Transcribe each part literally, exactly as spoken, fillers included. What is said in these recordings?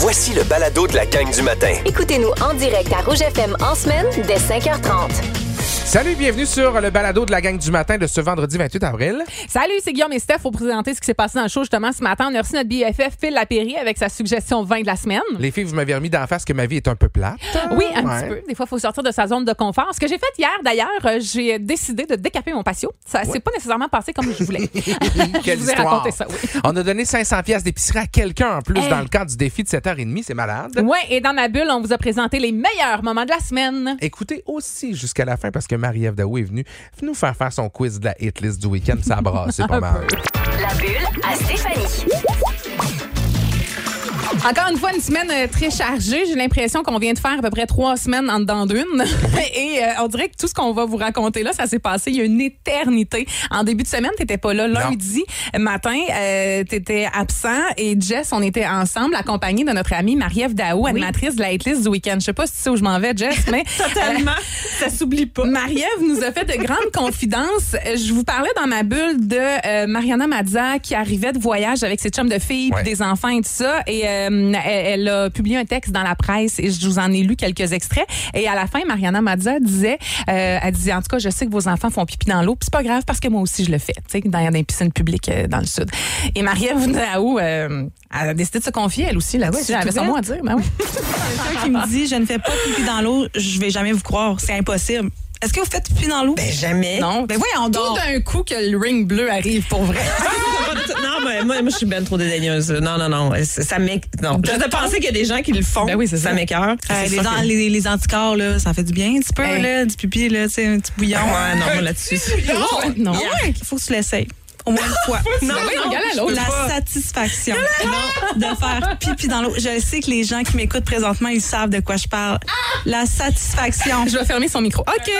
Voici le balado de la gang du matin. Écoutez-nous en direct à Rouge F M en semaine dès cinq heures trente. Salut, bienvenue sur le balado de la gang du matin de ce vendredi vingt-huit avril. Salut, c'est Guillaume et Steph pour présenter ce qui s'est passé dans le show justement ce matin. On a reçu notre B F F Phil Lapéry avec sa suggestion vin de la semaine. Les filles, vous m'avez remis d'en face que ma vie est un peu plate. Oui, un ouais. petit peu. Des fois, il faut sortir de sa zone de confort. Ce que j'ai fait hier, d'ailleurs, euh, j'ai décidé de décaper mon patio. Ça s'est ouais. pas nécessairement passé comme je voulais. Quelle je vous ai histoire. raconté ça, oui. On a donné cinq cents pièces d'épicerie à quelqu'un en plus hey. dans le cadre du défi de sept heures trente. C'est malade. Oui, et dans ma bulle, on vous a présenté les meilleurs moments de la semaine. Écoutez aussi jusqu'à la fin parce que Marie-Ève Daou est venue nous faire faire son quiz de la hit list du week-end. Ça a brassé pas mal. La bulle à Stéphanie. Encore une fois, une semaine euh, très chargée. J'ai l'impression qu'on vient de faire à peu près trois semaines en dedans d'une. Et euh, on dirait que tout ce qu'on va vous raconter là, ça s'est passé il y a une éternité. En début de semaine, t'étais pas là. Lundi non. matin, euh, t'étais absent et Jess, on était ensemble, accompagnés de notre amie Marie-Ève Daou, oui. animatrice de la hitlist du week-end. Je sais pas si tu sais où je m'en vais, Jess, mais... Totalement. Euh, ça s'oublie pas. Marie-Ève nous a fait de grandes confidences. Je vous parlais dans ma bulle de euh, Mariana Mazza qui arrivait de voyage avec ses chums de filles, ouais. puis des enfants et tout ça. Et... Euh, Elle, elle a publié un texte dans la presse et je vous en ai lu quelques extraits. Et à la fin, Mariana Mazza disait, euh, elle disait, en tout cas, je sais que vos enfants font pipi dans l'eau, puis c'est pas grave parce que moi aussi je le fais, tu sais, dans des piscines publiques euh, dans le sud. Et Marie-Ève Daou, euh, elle a décidé de se confier, elle aussi, là-dessus. Ouais, elle avait son mot à dire, ben oui. Quelqu'un qui me dit, je ne fais pas pipi dans l'eau, je vais jamais vous croire, c'est impossible. Est-ce que vous faites pipi dans l'eau? Ben jamais. Non. Ben voyons donc. Tout d'un coup que le ring bleu arrive pour vrai. non, ben moi, moi je suis ben trop dédaigneuse. Non, non, non. Ça m'éc... Non. Je de penser qu'il y a des gens qui le font. Ben oui, c'est ça. Ça m'écœure. Euh, les, an- les, les anticorps, là, ça fait du bien un petit peu, hey. là, du pipi, là, tu sais, un petit bouillon. Ouais, non, moi là-dessus. Non. Non. Il faut que tu l'essayes. Au moins une fois. Non, non, non, la satisfaction non, de faire pipi dans l'eau. Je sais que les gens qui m'écoutent présentement, ils savent de quoi je parle. La satisfaction. Je vais fermer son micro. OK.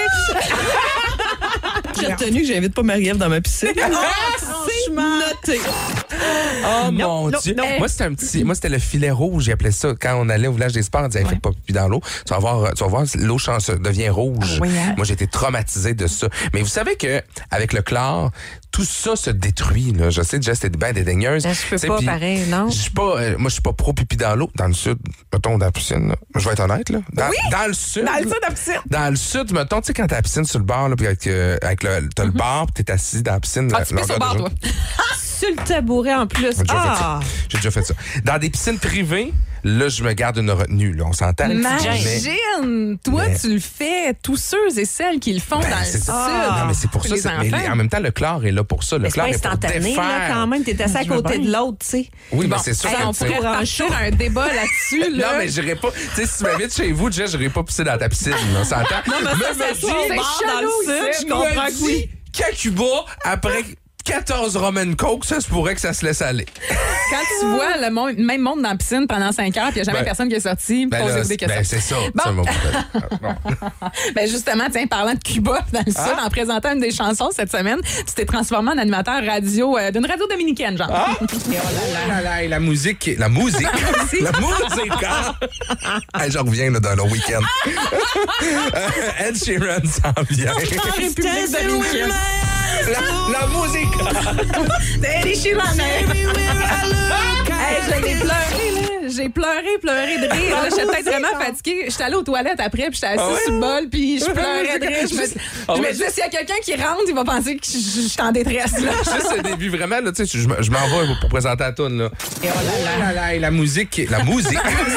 J'ai retenu que j'invite pas Marie-Ève dans ma piscine. C'est noté. Oh non, mon non, Dieu. Non. Moi, c'était un petit, moi, c'était le filet rouge, j'appelais ça. Quand on allait au village des sports, on disait, ouais. faites pas pipi dans l'eau. Tu vas voir, tu vas voir, l'eau change, devient rouge. Oui, hein? Moi, j'ai été traumatisé de ça. Mais vous savez que avec le chlore, tout ça se détruit, là. Je sais, Jess, t'es bien dédaigneuse. Ben, je peux pas, pareil, non? Je suis pas, euh, moi, je suis pas pro pipi dans l'eau. Dans le sud, mettons, dans la piscine, là. Je vais être honnête, là. Dans, oui? dans le sud. Dans le sud, la piscine. Dans le sud, mettons, tu sais, quand t'as la piscine sur le bord, là, puis avec, euh, avec le, t'as mm-hmm. le bar, puis t'es assis dans la piscine. Ah, tu pisses au bar, toi. Sur le tabouret en plus. J'ai déjà, ah. J'ai déjà fait ça. Dans des piscines privées, là, je me garde une retenue. Là. On s'entend. Imagine! Mais... Toi, mais... tu le fais. Tous ceux et celles qui le font ben, dans le sud. Ah. Non, mais c'est pour ça. C'est... Mais en même temps, le chlore est là pour ça. Le mais chlore c'est pas est instantané, pour là, quand même. T'es assis à côté de l'autre, tu sais. Oui, bon, mais c'est sûr. Hey, on pourrait brancher un débat là-dessus. Là. Non, mais j'irais pas... Tu sais, si tu m'invites chez vous, Jess, j'irais pas pisser dans ta piscine. On s'entend? Non, mais ça, ça, dit, c'est dans le sud. Je comprends que oui. Qu'à Cuba, après... quatorze Roman Coke, ça se pourrait que ça se laisse aller. Quand tu vois le monde, même monde dans la piscine pendant cinq heures, puis il n'y a jamais ben, personne qui est sorti, ben poser là, des questions. Ben c'est ça. Bon. C'est bon. ben justement, tiens, parlant de Cuba, dans le ah. sud, en présentant une des chansons cette semaine, tu t'es transformé en animateur radio euh, d'une radio dominicaine, genre. Ah. Et oh là là là, et la musique, la musique, la musique. Hey, je reviens là, dans le week-end. Ed Sheeran s'en vient. République dominicaine. La, la musique! Eddie Sheeran! Hey, je l'ai pleuré, là. J'ai pleuré, pleuré de rire. Là, j'étais peut-être vraiment fatiguée. J'étais allée aux toilettes après, puis j'étais assise ah ouais? sur le bol, puis je pleurais de rire. Je me, ah je me disais, s'il y a quelqu'un qui rentre, il va penser que je, je, je suis en détresse. Là. Juste au début, vraiment, là, tu sais, je, je m'en vais pour présenter la toune. Là. Et oh là là là, et la musique. La musique!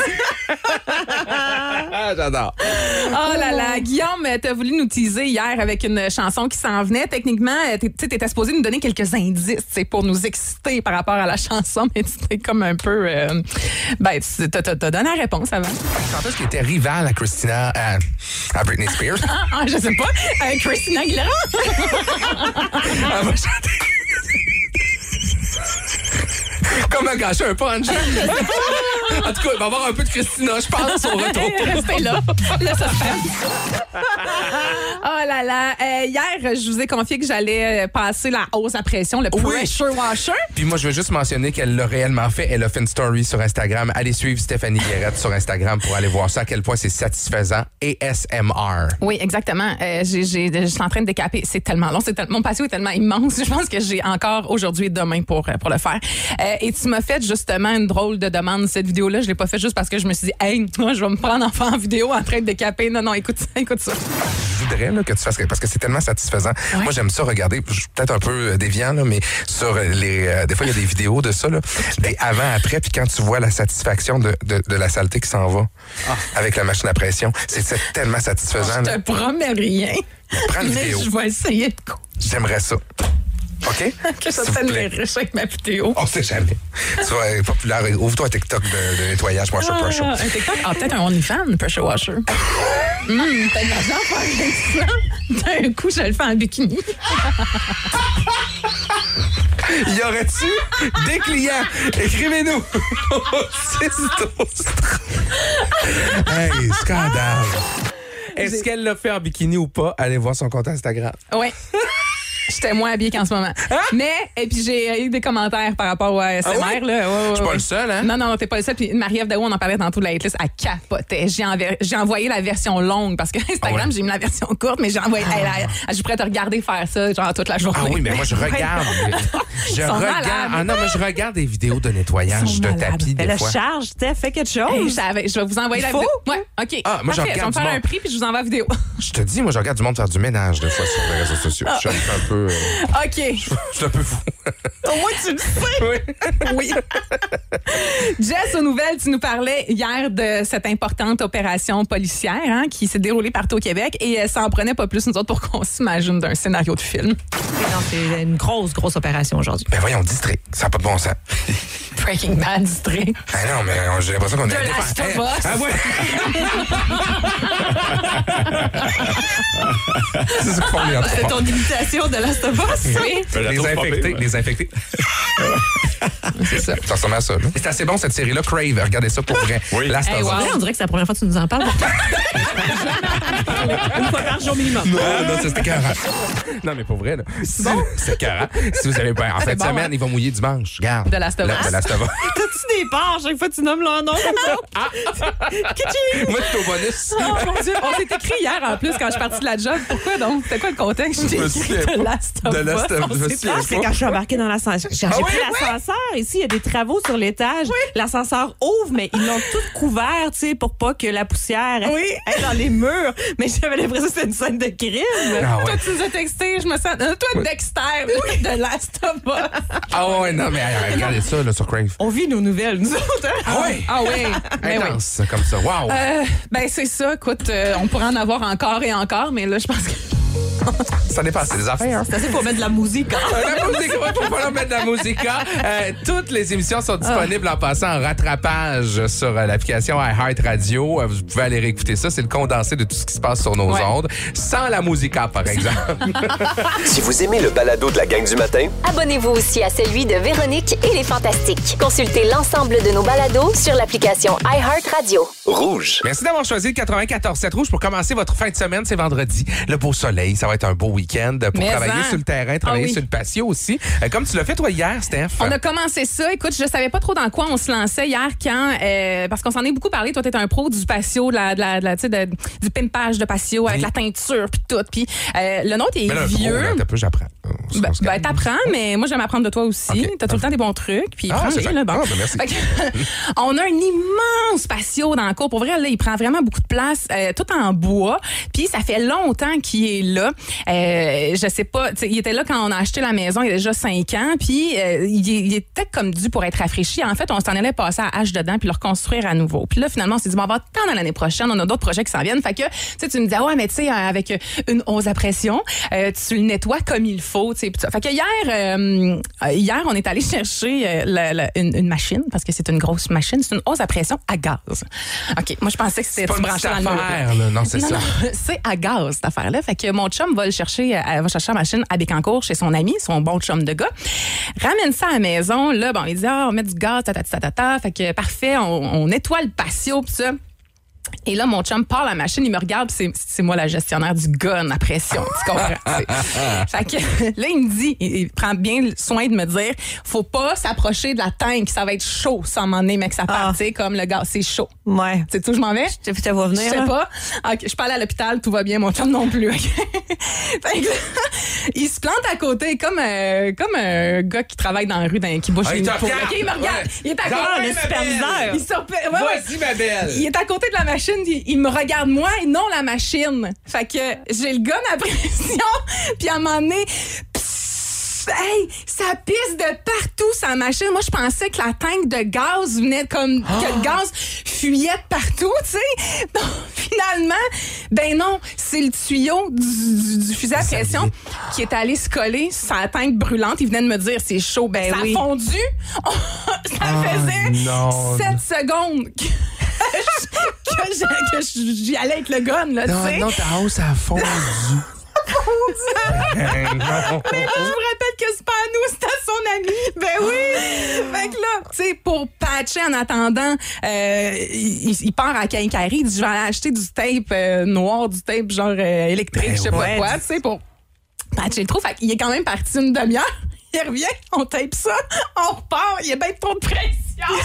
J'adore. Oh là là. Guillaume, t'as voulu nous teaser hier avec une chanson qui s'en venait. Techniquement, tu étais supposé nous donner quelques indices pour nous exciter par rapport à la chanson, mais tu étais comme un peu... Euh, ben, tu t'as, t'as donné la réponse avant. Chanteuse qui était rivale à Christina... À, à Britney Spears. Ah, ah, je sais pas. Euh, Christina Aguilera. Elle va chanter... Comment gâcher un punch? En tout cas, il va y avoir un peu de Christina, je pense, au retour. Restez là. Le suspense. Oh là là. Euh, hier, je vous ai confié que j'allais passer la hausse à pression, le Oui. pressure washer. Puis moi, je veux juste mentionner qu'elle l'a réellement fait. Elle a fait une story sur Instagram. Allez suivre Stéphanie Guérette sur Instagram pour aller voir ça, à quel point c'est satisfaisant. A S M R. Oui, exactement. Euh, j'ai, j'ai, je suis en train de décaper. C'est tellement long. C'est tel- mon patio est tellement immense. Je pense que j'ai encore aujourd'hui et demain pour, pour le faire. Euh, et tu m'as fait justement une drôle de demande. Cette vidéo-là, je l'ai pas fait juste parce que je me suis dit, hey, moi, je vais me prendre en en vidéo en train de décaper. Non, non, écoute ça, écoute ça. Je voudrais là, que tu fasses parce que c'est tellement satisfaisant. Ouais. Moi, j'aime ça regarder. Je suis peut-être un peu déviant, là, mais sur les. Euh, des fois, il y a des vidéos de ça, là, des avant-après, puis quand tu vois la satisfaction de, de, de la saleté qui s'en va ah. avec la machine à pression, c'est, c'est tellement satisfaisant. Je te promets rien. Prends une mais vidéo. Je vais essayer de quoi. J'aimerais ça. OK? Que ça s'appelle les riches avec ma vidéo. On sait jamais. Tu vas être populaire. Ouvre-toi un TikTok de, de nettoyage Washer ah, Pressure. Un TikTok? Ah, peut-être un OnlyFans Pressure Washer. Hum, t'as de l'argent à faire avec ça. D'un coup, je le fais en bikini. Y aurait-tu des clients? Écrivez-nous au six douze. Hey, scandale. Est-ce J'ai... qu'elle l'a fait en bikini ou pas? Allez voir son compte Instagram. Oui. J'étais moins habillée qu'en ce moment. Hein? Mais, et puis j'ai eu des commentaires par rapport au A S M R. Ah oui? Là. Ouais, ouais, je suis ouais. pas le seul, hein? Non, non, t'es pas le seul. Puis Marie-Ève Daou, on en parlait tantôt de la hitlist, elle capotait. J'ai, enver... j'ai envoyé la version longue parce que Instagram, ah ouais. j'ai mis la version courte, mais j'ai envoyé. Ah. Elle, elle, elle, je suis prête à regarder faire ça, genre toute la journée. Ah oui, mais moi, je regarde. je regarde. Ah non, mais je regarde des vidéos de nettoyage de tapis. Mais des le fois. charge, Steph, fais quelque chose. Hey, je vais vous envoyer Il la faut? vidéo. Ouais, OK. Ah, moi, je regarde. Je vais me faire un prix puis je vous envoie la vidéo. Je te dis, moi, je regarde du monde faire du ménage des fois sur les réseaux sociaux. Je suis un peu. OK. Je suis un peu fou. Au moins, tu le sais. Oui. oui. Jess, aux nouvelles, tu nous parlais hier de cette importante opération policière hein, qui s'est déroulée partout au Québec et euh, ça en prenait pas plus, nous autres, pour qu'on s'imagine d'un scénario de film. Non, c'est une grosse, grosse opération aujourd'hui. Ben voyons, distrait. Ça n'a pas de bon sens. Breaking Bad, distrait. Ah non, mais j'ai l'impression qu'on de a... De Last of Us. Ah ouais. C'est ça qu'on est C'est ton imitation de Last of Us? Oui. Les infectés. Les infectés. C'est ça. Ça ressemble à ça. Là. C'est assez bon, cette série-là. Crave. Regardez ça pour vrai. Oui. Last hey, of wow. Us. On dirait que c'est la première fois que tu nous en parles. Une fois par jour minimum. Non, non, ça, c'était carré. Non, mais pour vrai, là. C'est bon. C'est carré. Si vous avez pas. En fin de bon, semaine, hein? il va mouiller dimanche. Regarde. De Last of Us. De Last of Us. T'as-tu des parts chaque fois que tu nommes leur nom comme ça? Ah! Moi, je suis au bonus. Oh mon Dieu, on s'est écrit hier en plus quand je suis partie de la job. Pourquoi donc? C'était quoi le contexte? J'ai écrit de Last of Us. De Last of Us. Je pense que quand je suis embarquée dans l'ascenseur, j'ai Ah oui, pris oui. l'ascenseur. Ici, il y a des travaux sur l'étage. Oui. L'ascenseur ouvre, mais ils l'ont tout couvert, tu sais, pour pas que la poussière Oui. aille dans les murs. Mais j'avais l'impression que c'était une scène de crime. Ah ouais. Toi, tu nous as texté, je me sens. Euh, toi, Oui. Dexter, de Last of Us. Ah ouais, non, mais euh, regardez ça, là, sur Crave. On vit nos nouvelles, nous autres. Hein? Ah ouais. Ah oui. Mais oui. Intense, comme ça. Wow. Euh, ben, c'est ça. Écoute, euh, on pourrait en avoir encore et encore, mais là, je pense que. Ça dépend, c'est des affaires. C'est assez pour mettre de la musique. Hein? La musique, ouais, faut pas leur mettre de la musique. Euh, toutes les émissions sont disponibles en passant en rattrapage sur euh, l'application iHeartRadio. Euh, vous pouvez aller réécouter ça. C'est le condensé de tout ce qui se passe sur nos Ouais. ondes, sans la musica, par exemple. Si vous aimez le balado de la gang du matin, Abonnez-vous aussi à celui de Véronique et les Fantastiques. Consultez l'ensemble de nos balados sur l'application iHeartRadio. rouge. Merci d'avoir choisi le quatre-vingt-quatorze sept Rouge pour commencer votre fin de semaine. C'est vendredi. Le beau soleil, ça va être un beau week-end pour Mais travailler hein. sur le terrain, travailler Ah oui. sur le patio aussi. Euh, comme tu l'as fait toi hier, Steph. On a commencé ça. Écoute, je savais pas trop dans quoi on se lançait hier quand, euh, parce qu'on s'en est beaucoup parlé. Toi, t'es un pro du patio, de la, de la, de la, tu sais, de- du pimpage de patio avec Oui. la teinture puis tout. Puis euh, le nôtre est Mais là, un pro, vieux. là, t'as peu, j'apprends. On se- Ben, on se ben, calme. t'apprends, mais moi, j'aime apprendre de toi aussi. Ok. T'as tout le temps des bons trucs. Puis Ah, prends-les, c'est fait. là, bon. Ah, ben, merci. Fait que, on a un immense patio dans le cours. Pour vrai, là, il prend vraiment beaucoup de place, euh, tout en bois. Puis ça fait longtemps qu'il est là. Euh, je sais pas, tu sais, il était là quand on a acheté la maison, il y a déjà cinq ans. Puis euh, il, il était comme dû pour être rafraîchi. En fait, on s'en allait passer à H dedans puis le reconstruire à nouveau. Puis là, finalement, on s'est dit, bon, on va attendre l'année prochaine. On a d'autres projets qui s'en viennent. Fait que, tu sais, tu me dis, ah ouais, mais tu sais, euh, avec une hausse à pression, euh, tu le nettoies comme il faut, tu sais. Puis ça. Fait que hier, euh, hier, on est allé chercher euh, la- la- une, une machine parce que c'est une grosse machine. C'est une hausse à pression à gaz. OK. Moi, je pensais que c'était C'est pas tu une branchais petite dans le mur. affaire, là. Non, c'est Non, ça. non, c'est à gaz, cette affaire-là. Fait que mon chum va le chercher, elle va chercher la machine à Bécancour chez son ami, son bon chum de gars. Ramène ça à la maison. Là, bon, il dit, ah, on met du gaz, ta, ta, ta, ta, ta. Fait que parfait, on, on nettoie le patio, pis ça. Et là, mon chum part la machine, il me regarde, puis c'est, c'est moi la gestionnaire du gun à pression. Tu comprends? Fait que là, il me dit, il, il prend bien soin de me dire, faut pas s'approcher de la tank, ça va être chaud, ça m'en est, mais que ça part, tu sais, comme le gaz, c'est chaud. Ouais. Tu sais où je m'en vais? Je te vois venir. Je sais là. pas. Okay, je suis pas allée à l'hôpital, tout va bien, mon chum non plus. Okay? Fait que là, il se plante à côté comme, euh, comme un gars qui travaille dans la rue, dans, qui bouge Ah, une il te peau. regarde. Okay, il me regarde. Ouais. Il est à Genre, côté. le superviseur. Il, surpa- ouais, ouais. Vas-y, ma belle. Il est à côté de la machine, il, il me regarde moi et non la machine. Fait que j'ai le gun à pression, puis à un moment donné, pss, hey, ça pisse de partout sa machine. Moi, je pensais que la tank de gaz venait comme Oh. que le gaz fuyait de partout, tu sais. Donc, finalement, ben non, c'est le tuyau du, du, du fusil à pression qui est allé se coller sur la tank brûlante. Il venait de me dire c'est chaud, ben ça oui. a fondu. Ça faisait non. sept secondes que, que je- que j'y allais avec le gun, là, tu Non, sais. non, ta hausse a fondu. Ben, non. Mais là, je vous rappelle que c'est pas à nous, c'est à son ami. Ben oui! Fait que là, tu sais, pour patcher en attendant, euh, il, il part à Quincaillerie, il dit, je vais aller acheter du tape euh, noir, du tape genre euh, électrique, Ben je sais ouais. pas quoi, tu sais, pour patcher le trou. Fait qu'il est quand même parti une demi-heure. Il revient, on tape ça, on repart, il y a bien trop de pression.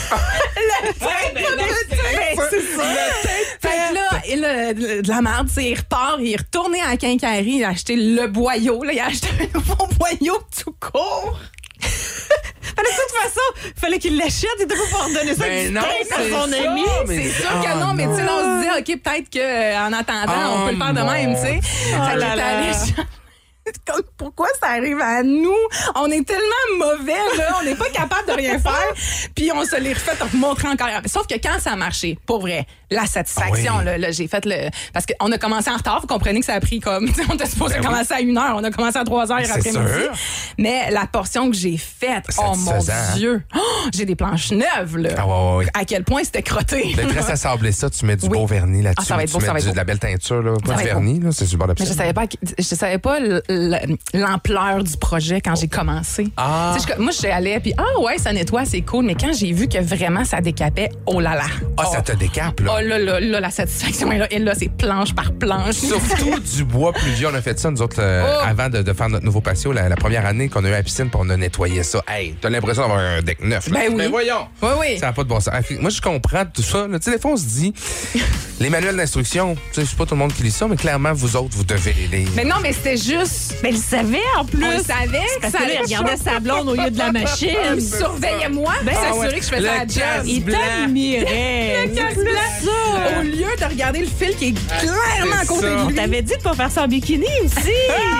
Le tape, ben non, le c'est tape, vrai. c'est ça. Fait que là, il a de de la merde, tu sais, il repart, il est retourné à la quincaillerie, il a acheté le boyau, là, il a acheté un nouveau boyau tout court. Fallait de toute façon, fallait qu'il l'achète, il était pas pour donner ça Ben du non, tape à c'est son ça, ami. mais- C'est sûr Ah, que non, mais tu sais, là, on non. se dit, OK, peut-être qu'en attendant, Oh, on peut le faire de même, tu sais. mon Fait que là j'étais là. allée- Pourquoi ça arrive à nous? On est tellement mauvais, là. On n'est pas capable de rien faire. Puis on se les refait montrer encore. Sauf que quand ça a marché, pour vrai, la satisfaction, Ah oui. là, là, j'ai fait le. Parce qu'on a commencé en retard, vous comprenez que ça a pris comme. On était supposé Ben oui. commencer à une heure, on a commencé à trois heures C'est après-midi. sûr. Mais la portion que j'ai faite, oh mon Satisfaisant, hein? Dieu, Oh, j'ai des planches neuves, là. Ah ouais, ouais, ouais. À quel point c'était crotté. Ben, il te reste à sabler ça, tu mets du Oui. beau vernis là-dessus. Ah, ça va être tu beau, mets ça va être du- beau. de la belle teinture, là. Pas va du être vernis, là, c'est du bord de Mais je piscine. savais pas, je savais pas l- l- l'ampleur du projet quand j'ai commencé. Ah. Tu sais, je- moi, je suis allée, puis ah ouais, ça nettoie, c'est cool. Mais quand j'ai vu que vraiment ça décapait, oh là là. Ah, oh. ça te décape, là. Oh là là, là, la satisfaction est là. Et là, c'est planche par planche. Surtout du bois plus vieux. On a fait ça, nous autres, euh, Oh. avant de, de faire notre nouveau patio, la, la première année qu'on a eu à la piscine, puis on a nettoyé ça. Hey, t'as l'impression d'avoir un deck neuf. Là. Ben oui. Mais voyons. Oui, oui. Ça n'a pas de bon sens. Moi, je comprends tout ça. là. Tu sais, des fois, on se dit, les manuels d'instruction, tu sais, c'est pas tout le monde qui lit ça, mais clairement, vous autres, vous devez les lire. Mais non, mais c'était juste. Mais il savait en plus. On le savait que Parce ça que là, allait il regardait sa blonde au lieu de la machine. Il surveillait moi, ben, Ah s'assurer ouais. que je faisais Le la job. casse Il blanc. t'admirait. Casse blanc. Au lieu de regarder le fil qui est clairement à c'est côté ça. de On lui. t'avait dit de pas faire ça en bikini aussi.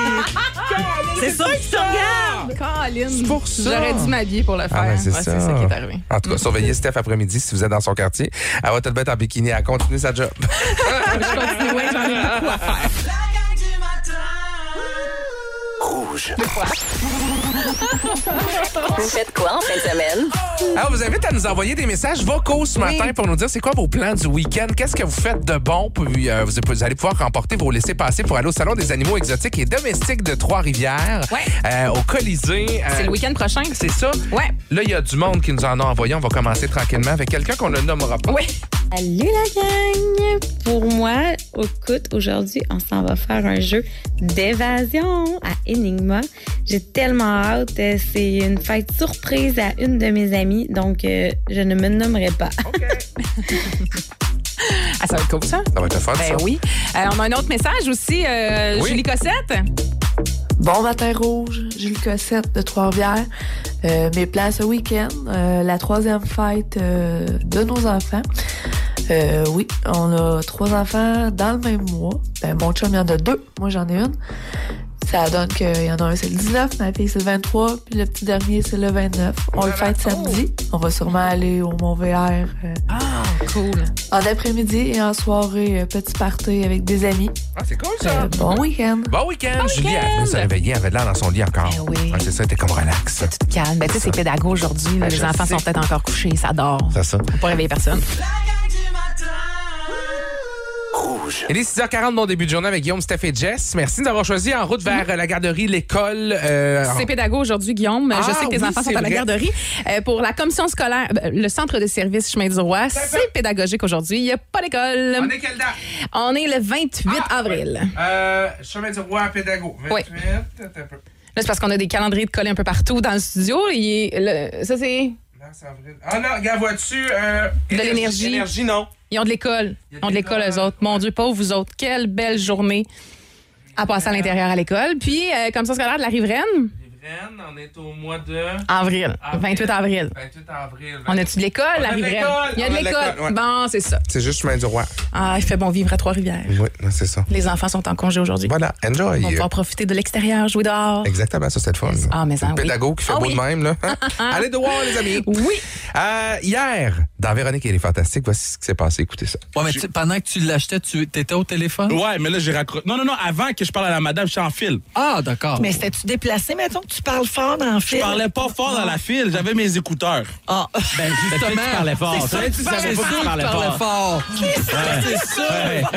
C'est ça qui te regarde. Colin. C'est pour ça. J'aurais dû m'habiller pour le faire. Ah, ben, c'est Ouais, ça. c'est ça qui est arrivé. En tout cas, surveillez Steph après-midi si vous êtes dans son quartier. Elle va te mettre en bikini. Elle a continué sa job. Je continue, ouais, j'en ai beaucoup à faire. Rouge. Vous faites quoi en fin de semaine? Alors, vous invite à nous envoyer des messages vocaux ce matin pour nous dire c'est quoi vos plans du week-end, qu'est-ce que vous faites de bon, puis euh, vous, vous allez pouvoir remporter vos laissez-passer pour aller au Salon des animaux exotiques et domestiques de Trois-Rivières, Ouais. euh, au Colisée. euh, C'est le week-end prochain. C'est ça? Ouais. Là, il y a du monde qui nous en a envoyé. On va commencer tranquillement avec quelqu'un qu'on ne nommera pas. Oui. Salut la gang! Pour moi, écoute, aujourd'hui, on s'en va faire un jeu d'évasion à Enigma. J'ai tellement hâte. euh, C'est une fête surprise à une de mes amies, donc euh, je ne me nommerai pas. Ah, ça va être cool, ça? Ça va être le fun, Ben ça. oui. Euh, on a un autre message aussi. euh, Oui. Julie Cossette. Bon matin rouge, Julie Cossette de Trois-Rivières. Euh, mes plans ce week-end, euh, la troisième fête euh, de nos enfants. Euh, oui, on a trois enfants dans le même mois. Ben, mon chum, il y en a deux. Moi, j'en ai une. Ça donne qu'il y en a un, c'est le dix-neuf, ma fille, c'est le vingt-trois, puis le petit dernier, c'est le vingt-neuf. On le fête samedi. On va sûrement aller au Mont-V R euh, Ah, cool. en après-midi et en soirée, euh, petit party avec des amis. Ah, c'est cool, ça. Euh, bon week-end. Bon week-end. Julie, elle venait se réveiller. Elle avait l'air dans son lit encore. Ben oui. Ouais, c'est ça, elle était comme relax. Tu te calmes. Ben, tu sais, c'est pédago aujourd'hui. là. Ben, Les je enfants sais. sont peut-être encore couchés. Ça dort. C'est ça. Faut pas réveiller personne. Rouge. Rouge. Il est six heures quarante, bon début de journée avec Guillaume, Steph et Jess. Merci d'avoir choisi en route vers la garderie, l'école. Euh, C'est pédago aujourd'hui, Guillaume. Ah, je sais que tes oui, enfants sont c'est à la vrai. garderie. Euh, pour la commission scolaire, euh, le centre de service Chemin du Roi, c'est pédagogique aujourd'hui. Il n'y a pas d'école. On est quelle date? On est le vingt-huit Ah, avril. Euh, chemin du roi, pédago. Oui. vingt-huit, attends un peu. Là, c'est parce qu'on a des calendriers de collés un peu partout dans le studio. Il est- le- ça, c'est Mars, avril. Ah non, regarde, vois-tu? Euh, De l'énergie. Énergie, non. Ils ont de l'école. Il y a Ils de ont de l'école, l'école, eux autres. Mon Dieu, pauvres vous autres. Quelle belle journée à passer à l'intérieur à l'école. Puis, euh, comme ça, scolaire de la Riveraine, Riveraine, on est au mois de... avril. Avril. vingt-huit avril. vingt-huit avril. On a-tu de l'école, On la a de Riveraine? l'école. Il y a On de a de l'école. l'école, ouais. Bon, c'est ça. C'est juste chemin du roi. Ah, il fait bon vivre à Trois-Rivières. Oui, c'est ça. Les enfants sont en congé aujourd'hui. Voilà, enjoy. On va pouvoir profiter de l'extérieur, jouer dehors. Exactement, ça, c'est le fun. Ah, mais C'est en le oui. pédago qui fait Ah, beau oui. de même, là. Allez de voir, les amis. Oui. Euh, hier, dans Véronique et les Fantastiques, voici ce qui s'est passé. Écoutez ça. Ouais, mais tu- pendant que tu l'achetais, tu étais au téléphone? Ouais, mais là, j'ai raccroché. Non, non, non, avant que je parle à la madame, je suis en file. Ah, d'accord. Mais c'était-tu déplacé, mettons que tu parles fort dans le Je film? parlais pas fort dans la file, j'avais mes écouteurs. Ah, Ben, justement. tu parlais fort. C'est sûr Toi, que tu tu savais savais pas que tu sûr que parlais tu parlais fort. fort. C'est sûr.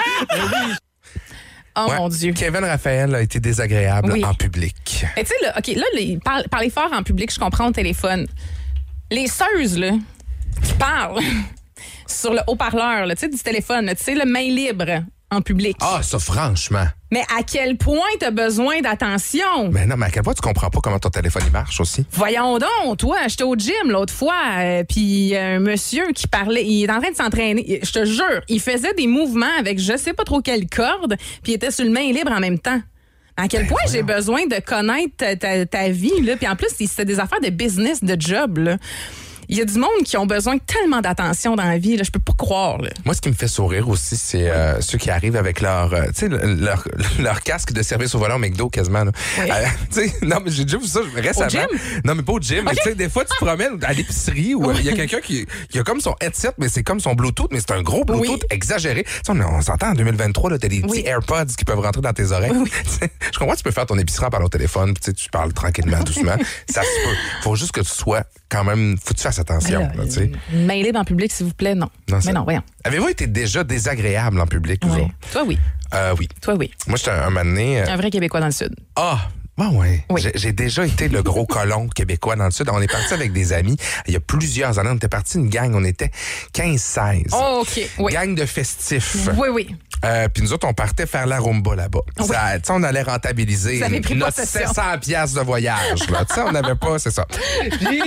Oh Ouais. mon Dieu. Kevin Raphaël a été désagréable Oui. en public. Et tu sais, là, OK, là, les, par- parler fort en public, je comprends au téléphone. Les seuses, là, qui parlent sur le haut-parleur, là, tu sais, du téléphone, là, tu sais, le main libre en public. Ah, ça, franchement. Mais à quel point t'as besoin d'attention? Mais non, mais à quel point tu comprends pas comment ton téléphone il marche aussi? Voyons donc, toi, j'étais au gym l'autre fois, euh, puis un monsieur qui parlait, il est en train de s'entraîner, je te jure, il faisait des mouvements avec je sais pas trop quelle corde, puis il était sur le main libre en même temps. À quel Ben point j'ai voyons. besoin de connaître ta, ta- ta vie, là, puis en plus, c'est des affaires de business, de job, là. Il y a du monde qui ont besoin tellement d'attention dans la vie, là, je peux pas croire, là. Moi, ce qui me fait sourire aussi, c'est euh, ceux qui arrivent avec leur, euh, tu sais, le- leur, leur casque de service au volant au McDo quasiment. Là. Oui. Euh, tu sais, non, mais j'ai déjà vu ça récemment. gym? Non, mais pas au gym. Mais tu sais, des fois, tu te promènes à l'épicerie où euh, il y a quelqu'un qui, qui a comme son headset, mais c'est comme son Bluetooth, mais c'est un gros Bluetooth Oui. exagéré. Tu sais, on, on s'entend en deux mille vingt-trois, là, t'as des petits Oui. AirPods qui peuvent rentrer dans tes oreilles. Tu sais, je comprends que tu peux faire ton épicerie en parlant au téléphone, puis tu sais, tu parles tranquillement, doucement. Ça se peut. Faut juste que tu sois quand même, faut que tu fasses attention. Là, là, tu sais. une main libre en public, s'il vous plaît, non. Non, ça- Mais non, voyons. Avez-vous été déjà désagréable en public, vous Ouais. autres? Toi, oui. Euh, oui. Toi, oui. Moi, j'étais un, un moment donné, euh, Un vrai Québécois dans le Sud. Ah, ben ouais. Oui. J'ai, j'ai déjà été le gros colon québécois dans le Sud. On est parti avec des amis. Il y a plusieurs années, on était parti une gang. On était quinze seize. Oh, OK. Oui. Gang de festifs. Oui, oui. Euh, puis nous autres, on partait faire la rumba là-bas. Oui. Ça, tu sais, on allait rentabiliser Vous avez pris notre possession. sept cents piastres de voyage. Là. Tu sais, on n'avait pas, c'est ça. Puis,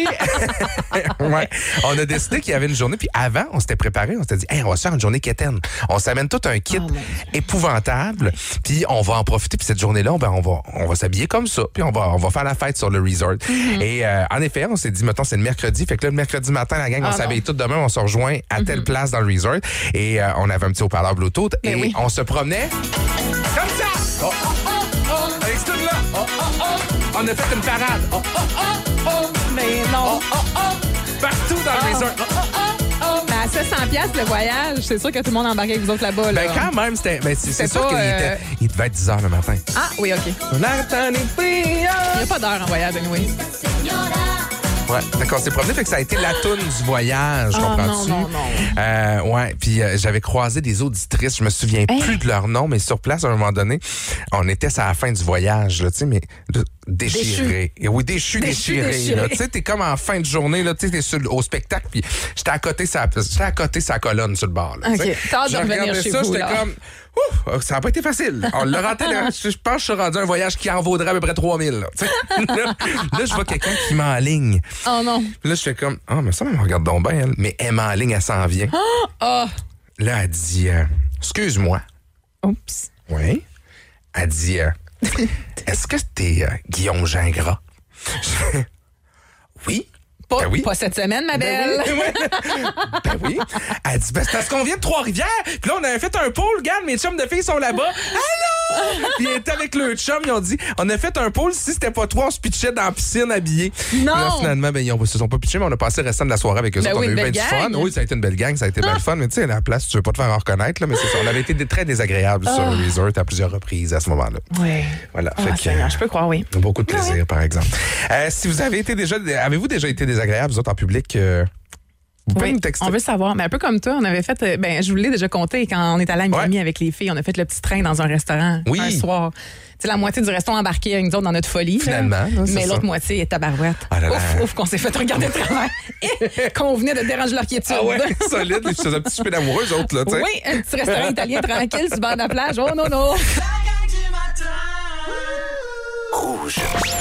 ouais, on a décidé qu'il y avait une journée. Puis avant, on s'était préparé. On s'était dit, hey, on va se faire une journée quétaine. On s'amène tout un kit Oh, mon Dieu. épouvantable. Puis on va en profiter. Puis cette journée-là, ben, on va, on va s'habiller comme ça. Puis on va, on va faire la fête sur le resort. Mm-hmm. Et euh, en effet, on s'est dit, mettons, c'est le mercredi. Fait que là, le mercredi matin, la gang, Ah, on s'habille tout demain. On se rejoint à telle place dans le resort. Et euh, on avait un petit haut-parleur Bluetooth. Ben et oui. on se promenait comme ça. Oh, oh, oh, oh. Avec ce truc-là. Oh, oh, oh. On a fait une parade. Oh, oh, oh, oh. Mais non. Oh, oh, oh. Partout dans le resort. Oh, oh, oh, oh. Mais à sept cents piastres le voyage, c'est sûr que tout le monde embarquait avec vous autres là-bas. Là. Ben quand même, c'était. Ben, c'est, c'est C'était sûr pas, qu'il euh, était. Il devait être dix heures le matin. Ah, oui, OK. On entend les filles. Il n'y a pas d'heure en voyage, anyway. Ouais, d'accord, on s'est promené, fait que ça a été la toune du voyage, Ah, comprends-tu? non, non, non. Euh, ouais, puis euh, j'avais croisé des auditrices, je me souviens Hey. plus de leur nom, mais sur place, à un moment donné, on était à la fin du voyage, là, tu sais, mais là, déchiré. Et oui, déchu, Déchu, déchiré. déchiré. là. Tu sais, t'es comme en fin de journée, là, tu sais, t'es sur, le- au spectacle, puis j'étais à côté sa, j'étais à côté sa colonne sur le bord, là, tu sais. OK. T'as hâte de Je revenir regardais chez ça, vous, j'étais là. comme, ouf, ça n'a pas été facile. On l'a raté, là. je, je pense que je suis rendu à un voyage qui en vaudrait à peu près trois mille, là, tu sais. là, là, je vois quelqu'un qui m'enligne. Oh non. Là, je fais comme, ah, mais ça, elle me regarde donc bien, elle. Mais elle m'enligne, elle s'en vient. Oh. Là, elle dit, euh, excuse-moi. Oups. Oui. Elle dit, euh, est-ce que t'es euh, Guillaume Gingras? Je fais, oui. Pas, Ben oui. pas cette semaine, ma belle. Ben oui. Ben oui. Elle dit, ben, c'est parce qu'on vient de Trois-Rivières. Puis là, on avait fait un pôle. Regarde, mes chums de filles sont là-bas. Allô? Puis ils étaient avec le chum. Ils ont dit, on a fait un pôle. Si c'était pas toi, on se pitchait dans la piscine habillés. Non. Là, finalement, ben, ils ne se sont pas pitchés, mais on a passé le restant de la soirée avec eux Ben autres. oui, on a eu une bien belle du fun. gang. Oui, ça a été une belle gang. Ça a été bien le fun. Mais tu sais, à la place, tu veux pas te faire reconnaître. Là, mais c'est ça. On avait été très désagréables sur le resort à plusieurs reprises à ce moment-là. Oui. Voilà. Ah, Fait que, Seigneur, je peux croire, oui. beaucoup de plaisir, par exemple. Euh, si vous avez été déjà, avez-vous déjà été désagréable, vous autres, en public? Euh, Vous pouvez Oui, nous texter. on veut savoir. Mais un peu comme toi, on avait fait, euh, ben, je vous l'ai déjà compté quand on est allé à Miami Ouais. avec les filles, on a fait le petit train dans un restaurant Oui. un soir. Tu sais, la moitié du restaurant embarqué avec nous autres dans notre folie. là. Finalement, là, c'est mais ça. l'autre moitié est tabarouette. Ah là là. Ouf, ouf, qu'on s'est fait regarder de travers. Et qu'on venait de déranger leur quiétude. Ah ouais, solide. Ils faisaient un petit souper d'amoureux, eux autres, là, tu sais. Oui, un petit restaurant italien tranquille sur le bord de la plage. Oh non, non. Rouge.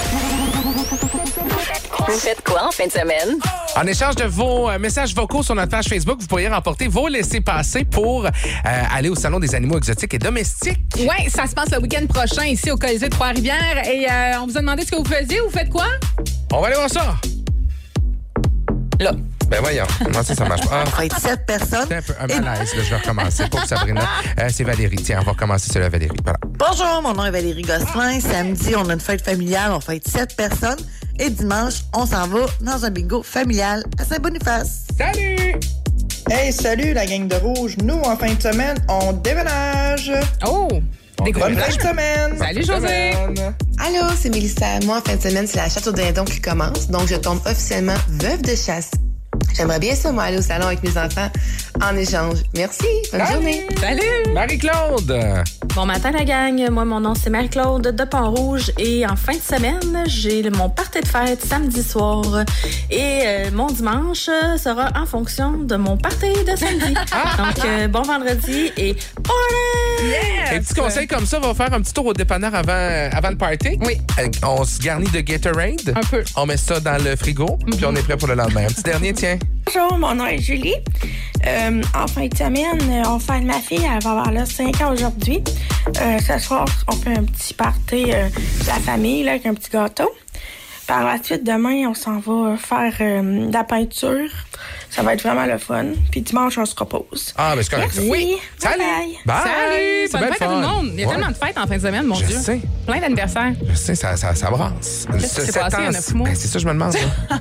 Vous faites quoi en fin de semaine? En échange de vos euh, messages vocaux sur notre page Facebook, vous pourriez remporter vos laissez-passer pour euh, aller au Salon des animaux exotiques et domestiques. Oui, ça se passe le week-end prochain ici au Colisée de Trois-Rivières. Et euh, on vous a demandé ce que vous faisiez. Vous faites quoi? On va aller voir ça. Là. Ben voyons, comment ça, ça marche pas? Ah, On va être sept personnes. c'est un peu un malaise, là, je vais recommencer. Pour Sabrina, euh, c'est Valérie. Tiens, on va recommencer sur la Valérie. Voilà. Bonjour, mon nom est Valérie Gosselin. Samedi, on a une fête familiale. On fête sept personnes. Et dimanche, on s'en va dans un bingo familial à Saint-Boniface. Salut! Hey, salut la gang de rouge. Nous, en fin de semaine, on déménage. Oh! Des gros Bonne fin de semaine. Salut, José! Allô, c'est Mélissa. Moi, en fin de semaine, c'est la chasse au dindon qui commence, donc je tombe officiellement veuve de chasse. J'aimerais bien ça, moi, aller au salon avec mes enfants en échange. Merci. Bonne Salut. journée. Salut! Marie-Claude! Bon matin la gang, moi mon nom c'est Marie-Claude de Pont-Rouge et en fin de semaine, j'ai le- mon party de fête samedi soir et euh, mon dimanche euh, sera en fonction de mon party de samedi. Donc euh, bon vendredi et party! Yeah! Un petit conseil comme ça, on va faire un petit tour au dépanneur avant, avant le party. Oui. Euh, On se garnit de Gatorade. Un peu. On met ça dans le frigo, puis on est prêt pour le lendemain. Un petit dernier, tiens. Bonjour, mon nom est Julie. Euh, en fin de semaine, euh, on fait ma fille, elle va avoir là cinq ans aujourd'hui. Euh, ce soir, on fait un petit party euh, de la famille là, avec un petit gâteau. Par la suite, demain, on s'en va faire euh, de la peinture. Ça va être vraiment le fun. Puis dimanche, on se repose. Ah, ben c'est correct. Merci. Oui. Bye Salut. bye. Bye. Salut! C'est Bonne bien fête à tout fun. le monde. Il y a Ouais. tellement de fêtes en fin de semaine, mon Je Dieu. sais. Plein d'anniversaires. Je sais, ça, ça, ça brasse. Qu'est-ce qui s'est Sept passé il y a ans, neuf mois? ben, c'est ça, je me demande. là.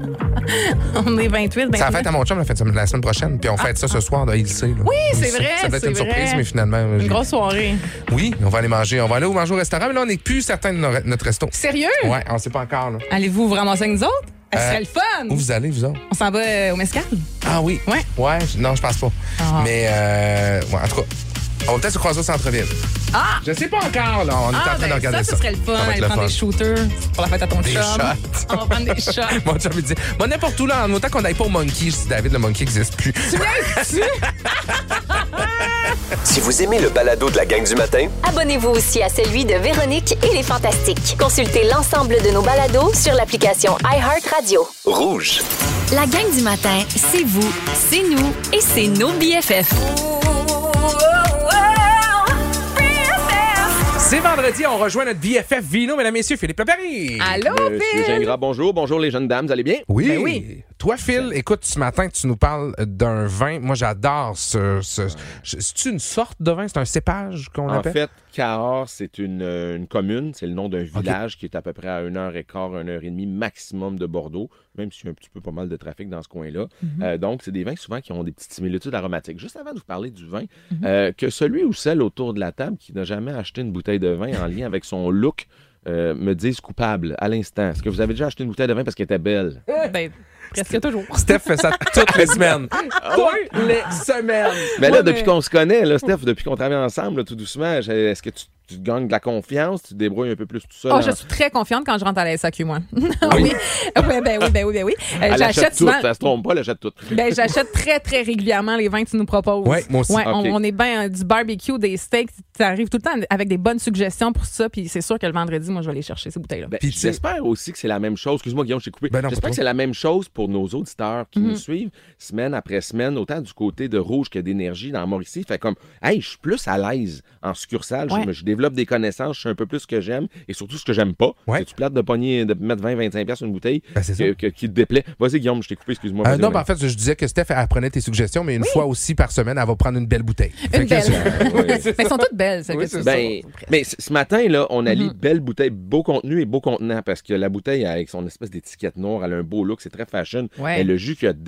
On est vingt-huit, vingt-neuf. C'est la fête à mon chum la, fête, la semaine prochaine, puis on fête ça ce soir, là, il le sait. Là. Oui, Il c'est le sait. vrai, Ça doit être c'est une surprise, vrai. mais finalement. Une j'ai- grosse soirée. Oui, on va aller manger. On va aller au manger au restaurant, mais là, on n'est plus certain de no- notre resto. Sérieux? Ouais, on ne sait pas encore. Là. Allez-vous vous ramasser avec nous autres? Ce Euh, serait le fun! Où vous allez, vous autres? On s'en va euh, au Mescal? Ah oui. Ouais. Ouais, je- non, je pense pas. Ah. Mais, euh, ouais, en tout cas, on va peut-être se croiser au centre-ville. Ah! Je sais pas encore, là. On est en Ah, train ben de regarder ça, ça. ce serait le fun. Ça va être Aller le prendre fun. des shooters pour la fête à ton Des chum. shots. On va prendre des shots. Mon chum, il dit, bon, n'importe où, là, en autant qu'on n'aille pas au Monkey, je dis, David, le Monkey n'existe plus. Tu viens-tu? Si vous aimez le balado de la gang du matin, Abonnez-vous aussi à celui de Véronique et les Fantastiques. Consultez l'ensemble de nos balados sur l'application iHeartRadio. rouge. La gang du matin, c'est vous, c'est nous et c'est nos B F F. C'est vendredi, on rejoint notre B F F Vino, mesdames et messieurs, Philippe Lapéry. Allô, Monsieur Phil? Gingras, bonjour. Bonjour les jeunes dames, vous allez bien? Oui. Ben oui. Toi, Phil, écoute, ce matin, tu nous parles d'un vin. Moi, j'adore ce. ce c'est une sorte de vin? C'est un cépage qu'on En appelle? fait, Cahors, c'est une, euh, une commune, c'est le nom d'un village qui est à peu près à une heure et quart, une heure et demie maximum de Bordeaux, même s'il y a un petit peu pas mal de trafic dans ce coin-là. Mm-hmm. Euh, donc, c'est des vins souvent qui ont des petites similitudes aromatiques. Juste avant de vous parler du vin, euh, que celui ou celle autour de la table qui n'a jamais acheté une bouteille de vin en lien avec son look euh, me dise coupable à l'instant. Est-ce que vous avez déjà acheté une bouteille de vin parce qu'elle était belle? Ben, presque toujours. Steph fait ça toutes les semaines. Toutes les semaines. Mais là, Ouais, depuis mais- qu'on se connaît, là, Steph, depuis qu'on travaille ensemble, là, tout doucement, j'ai- est-ce que tu, tu gagnes de la confiance? Tu te débrouilles un peu plus tout seul? Oh, en- je suis très confiante quand je rentre à la S A Q, moi. oui. Ouais, ben oui, ben oui, ben oui. Euh, Elle achète j'achète tout, souvent. ça se trompe pas, elle achète tout. Ben, j'achète très, très régulièrement les vins que tu nous proposes. Ouais, moi aussi. Ouais, on, Ok. on est bien euh, du barbecue, des steaks. Tu arrives tout le temps avec des bonnes suggestions pour ça. Puis c'est sûr que le vendredi, moi, je vais aller chercher ces bouteilles-là. Ben, Puis, tu sais- j'espère aussi que c'est la même chose. Excuse-moi, Guillaume, je t'ai coupé. Ben non, j'espère pas que trop. c'est la même chose pour nos auditeurs qui Mhm. nous suivent semaine après semaine, autant du côté de Rouge que d'énergie dans Mauricie. Fait comme, hey, je suis plus à l'aise en succursale. Ouais. Je, me- je développe des connaissances, je sais un peu plus ce que j'aime et surtout ce que j'aime pas. Ouais. C'est-tu plate de pogner, de mettre vingt à vingt-cinq piastres sur une bouteille Ben, c'est ça. que- que- qui te déplaît? Vas-y, Guillaume, je t'ai coupé, excuse-moi. Euh, Vas-y, non, on ben, en fait, je disais que Steph, elle prenait tes suggestions, mais une fois aussi par semaine, elle va prendre une belle bouteille. Fait Une que belle. c'est- Oui. Mais elles sont toutes belles, celles Oui, que c'est tu Ben, mais c- ce matin, là, on allie Mhm. belle bouteille, beau contenu et beau contenant parce que la bouteille, avec son espèce d'étiquette noire, elle a un beau look, c'est très fashion. Ouais. Mais le jus qu'il y a dedans,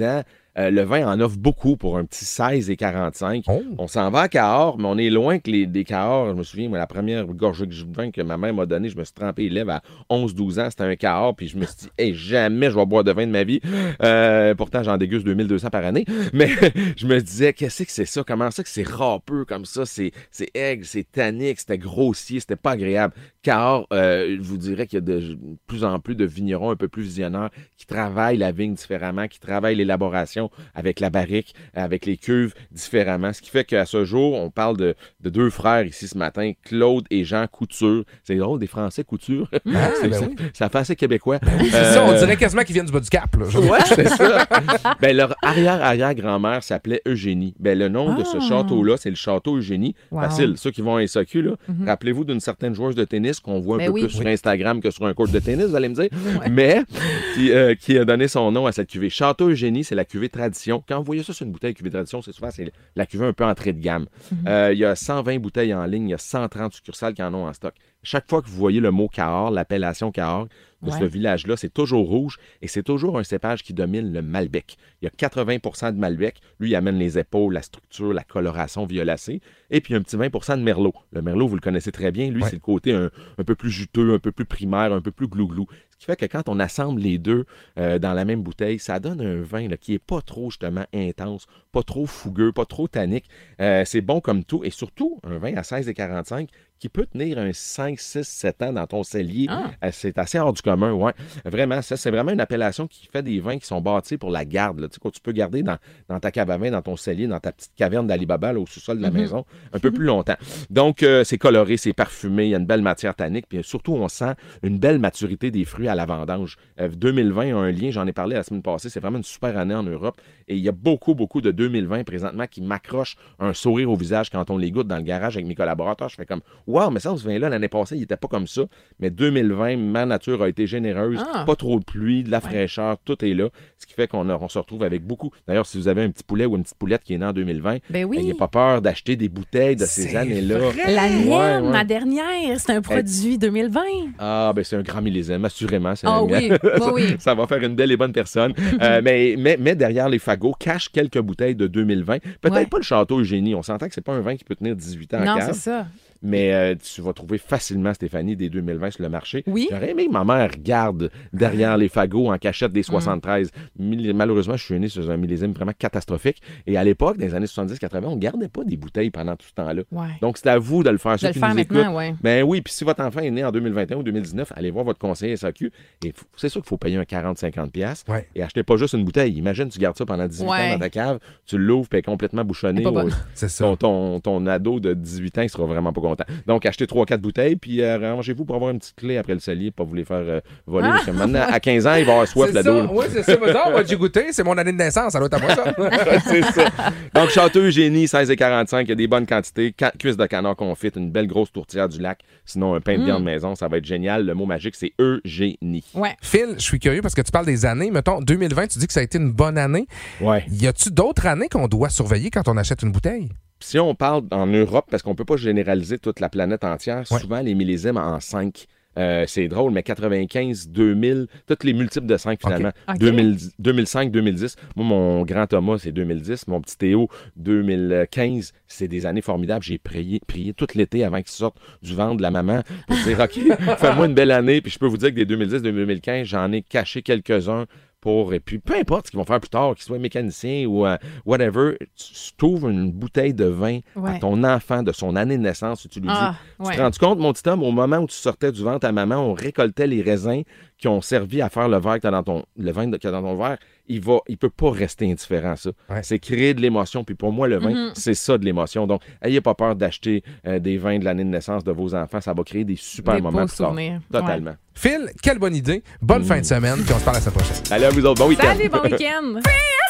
Euh, le vin en offre beaucoup pour un petit seize et quarante-cinq. Oh. On s'en va à Cahors, mais on est loin que les, des Cahors. Je me souviens, moi, la première gorgée de vin que ma mère m'a donnée, je me suis trempé les lèvres à onze douze ans. C'était un Cahors, puis je me suis dit, hey, jamais je vais boire de vin de ma vie. Euh, pourtant, j'en déguste deux mille deux cents par année. Mais je me disais, qu'est-ce que c'est ça? Comment ça que c'est râpeux comme ça? C'est, c'est aigre, c'est tannique, c'était grossier, c'était pas agréable. Cahors, euh, je vous dirais qu'il y a de plus en plus de vignerons un peu plus visionnaires qui travaillent la vigne différemment, qui travaillent l'élaboration avec la barrique, avec les cuves différemment. Ce qui fait qu'à ce jour, on parle de, de deux frères ici ce matin, Claude et Jean Couture. C'est drôle, des Français Couture. Ah, c'est, ben ça, oui. Ça fait assez québécois. Ben oui, c'est euh... ça, on dirait quasiment qu'ils viennent du bas du Cap. Là. Ouais, c'est ça. Ben, leur arrière-arrière-grand-mère s'appelait Eugénie. Ben, le nom ah. de ce château-là, c'est le château Eugénie. Wow. Facile. Ceux qui vont à S A Q, là, mm-hmm. rappelez-vous d'une certaine joueuse de tennis qu'on voit un ben peu oui. plus oui. sur Instagram que sur un court de tennis, vous allez me dire, ouais. mais qui, euh, qui a donné son nom à cette cuvée. Château Eugénie, c'est la cuvée tradition. Quand vous voyez ça sur une bouteille cuvée tradition, c'est souvent c'est la cuvée un peu entrée de gamme. Mm-hmm. Euh, il y a cent vingt bouteilles en ligne, il y a cent trente succursales qui en ont en stock. Chaque fois que vous voyez le mot Cahors, l'appellation Cahors de ouais. ce village-là, c'est toujours rouge et c'est toujours un cépage qui domine le Malbec. Il y a quatre-vingts pour cent de Malbec. Lui, il amène les épaules, la structure, la coloration violacée. Et puis, un petit vingt pour cent de Merlot. Le Merlot, vous le connaissez très bien. Lui, ouais. c'est le côté un, un peu plus juteux, un peu plus primaire, un peu plus glouglou. Ce qui fait que quand on assemble les deux euh, dans la même bouteille, ça donne un vin là, qui n'est pas trop, justement, intense, pas trop fougueux, pas trop tannique. Euh, c'est bon comme tout. Et surtout, un vin à seize et quarante-cinq qui peut tenir un cinq, six, sept ans dans ton cellier. Ah. Euh, c'est assez hors du commun, ouais. Vraiment, ça, c'est vraiment une appellation qui fait des vins qui sont bâtis pour la garde. Là. Tu sais, quoi, tu peux garder dans, dans ta cave à vin, dans ton cellier, dans ta petite caverne d'Alibaba, là, au sous-sol de la mm-hmm. maison, un peu plus longtemps. Donc, euh, c'est coloré, c'est parfumé, il y a une belle matière tannique, puis surtout, on sent une belle maturité des fruits à la vendange. Euh, deux mille vingt a un lien, j'en ai parlé la semaine passée, c'est vraiment une super année en Europe, et il y a beaucoup, beaucoup de deux mille vingt présentement qui m'accrochent un sourire au visage quand on les goûte dans le garage avec mes collaborateurs. Je fais comme, wow, mais ça, ce vin-là, l'année passée, il n'était pas comme ça, mais deux mille vingt, ma nature a été généreuse, ah. pas trop de pluie, de la ouais. fraîcheur, tout est là, ce qui fait qu'on a, on se retrouve avec beaucoup. D'ailleurs, si vous avez un petit poulet ou une petite poulette qui est née en deux mille vingt, ben oui. n'ayez pas peur d'acheter des bouteilles de ces c'est années-là. Vrai. La mienne, ouais, ouais. ma dernière, c'est un produit deux mille vingt. Ah, ben c'est un grand millésime, assurément. C'est oh, oui. oh, oui. Ça va faire une belle et bonne personne. euh, mais, mais, mais derrière les fagots, cache quelques bouteilles de deux mille vingt. Peut-être ouais. pas le Château Eugénie. On s'entend que c'est pas un vin qui peut tenir dix-huit ans non, en cave. Non, c'est ça. Mais euh, tu vas trouver facilement, Stéphanie, des deux mille vingt sur le marché. Oui. J'aurais aimé que ma mère garde derrière les fagots en cachette des soixante-treize. Mm. Malheureusement, je suis né sur un millésime vraiment catastrophique. Et à l'époque, dans les années soixante-dix quatre-vingts, on ne gardait pas des bouteilles pendant tout ce temps-là. Ouais. Donc, c'est à vous de le faire. De Ceux le qui faire nous maintenant, écoutent. ouais. Ben oui, puis si votre enfant est né en deux mille vingt et un ou deux mille dix-neuf, allez voir votre conseiller S A Q. Et c'est sûr qu'il faut payer un quarante à cinquante dollars. Ouais. Et achetez pas juste une bouteille. Imagine, tu gardes ça pendant dix-huit ouais. ans dans ta cave, tu l'ouvres, puis elle est complètement bouchonnée. Est au... C'est ça. Ton, ton, ton ado de dix-huit ans, il sera vraiment pas content. Donc, achetez trois quatre bouteilles, puis euh, rangez-vous pour avoir une petite clé après le cellier, pas vous les faire euh, voler. Ah! Parce que maintenant, à quinze ans, il va avoir soif, l'ado. Oui, c'est ça. Non, moi, j'ai goûté. C'est mon année de naissance. Ça doit être à moi, ça. C'est ça. Donc, Château Eugénie, seize et quarante-cinq. Il y a des bonnes quantités. Quatre cuisses de canard confite, une belle grosse tourtière du lac. Sinon, un pain de viande mm. maison, ça va être génial. Le mot magique, c'est Eugénie. Ouais. Phil, je suis curieux parce que tu parles des années. Mettons, deux mille vingt, tu dis que ça a été une bonne année. Ouais. Y a-tu d'autres années qu'on doit surveiller quand on achète une bouteille? Si on parle en Europe, parce qu'on ne peut pas généraliser toute la planète entière, ouais. souvent les millésimes en cinq. Euh, c'est drôle, mais quatre-vingt-quinze, deux mille, tous les multiples de cinq finalement. Okay. deux mille, deux mille cinq, deux mille dix. Moi, mon grand Thomas, c'est deux mille dix. Mon petit Théo, deux mille quinze. C'est des années formidables. J'ai prié, prié tout l'été avant qu'ils sortent du ventre de la maman pour dire, OK, fais-moi une belle année. Puis je peux vous dire que des deux mille dix, deux mille quinze, j'en ai caché quelques-uns. Pour, et puis, peu importe ce qu'ils vont faire plus tard, qu'ils soient mécaniciens ou uh, whatever, tu, tu trouves une bouteille de vin ouais. à ton enfant de son année de naissance, tu lui dis, ah, ouais. tu te rends compte, mon petit homme, au moment où tu sortais du ventre à maman, on récoltait les raisins qui ont servi à faire le verre que t'as dans ton, le vin qu'il y a dans ton verre. Il va, il peut pas rester indifférent à ça. Ouais. C'est créer de l'émotion. Puis pour moi, le vin, mm-hmm. c'est ça de l'émotion. Donc, ayez pas peur d'acheter euh, des vins de l'année de naissance de vos enfants. Ça va créer des super des moments plus tard. Ouais. Totalement. Phil, quelle bonne idée. Bonne mmh. fin de semaine. Puis on se parle la semaine prochaine. Allez, à vous autres. Bon week-end. Salut, bon week-end.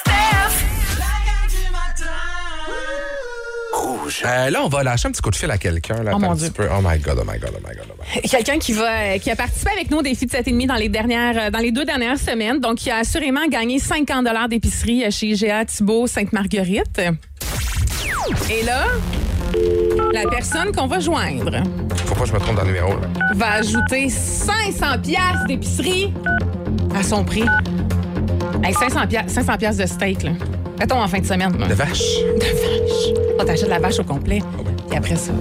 Rouge. Euh, là, on va lâcher un petit coup de fil à quelqu'un. Là, oh mon un Dieu. Petit peu. Oh my God, oh my God, oh my God. Oh my God. Quelqu'un qui va, qui a participé avec nous au défi de sept et demi dans les dernières, dans les deux dernières semaines. Donc, qui a assurément gagné cinquante dollars d'épicerie chez I G A Thibault Sainte-Marguerite. Et là, la personne qu'on va joindre. Faut pas que je me trompe dans le numéro. Là. Va ajouter cinq cents dollars d'épicerie à son prix. Hey, cinq cents piastres, cinq cents piastres de steak, là. Mettons en fin de semaine. Là. De vache? De vache. Oh, t'achètes la vache au complet. Et après ça.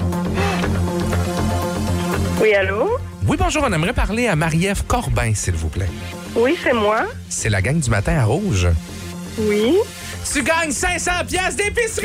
Oui, allô? Oui, bonjour. On aimerait parler à Marie-Ève Corbin, s'il vous plaît. Oui, c'est moi. C'est la gang du matin à Rouge. Oui. Tu gagnes cinq cents piastres d'épicerie!